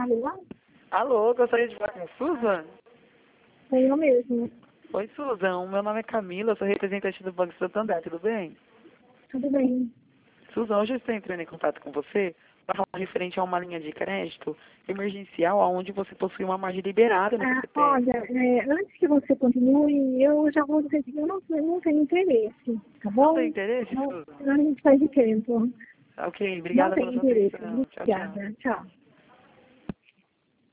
Alô? Alô, gostaria de falar com a Susan? Sou eu mesmo. Oi, Susan. Meu nome é Camila, eu sou representante do Banco Santander, tudo bem? Tudo bem? Susan, hoje eu estou entrando em contato com você para falar referente a uma linha de crédito emergencial onde você possui uma margem liberada no CPF. Olha, antes que você continue, eu já vou dizer que eu não tenho interesse, tá bom? Não tem interesse, Não, Susan? a gente faz de tempo. Ok, Não obrigada pela tenho sua interesse. atenção. Tchau, tchau. Obrigada. Tchau.